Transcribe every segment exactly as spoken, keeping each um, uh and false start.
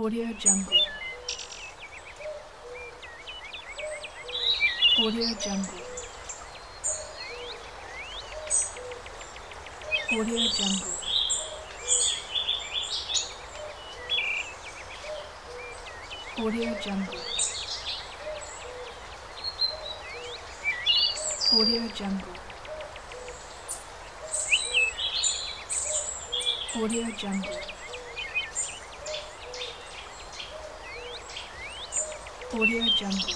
Audio Jungle. Audio Jungle. Audio Jungle. Audio Jungle. Audio Jungle. Audio Jungle. Audio Jungle.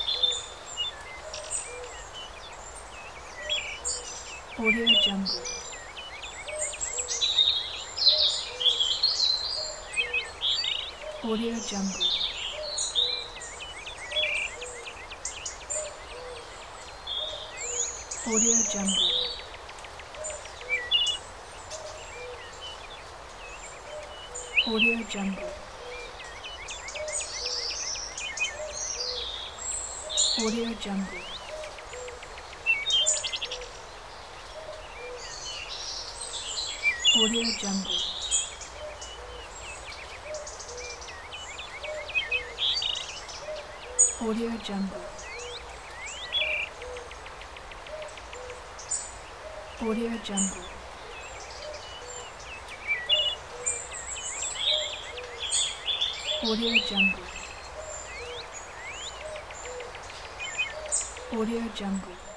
Audio Jungle. Audio Jungle. Audio Jungle. Audio Jungle. Audio Jungle. Audio Jungle. Audio Jungle. Audio Jungle. Audio Jungle. Audio Jungle.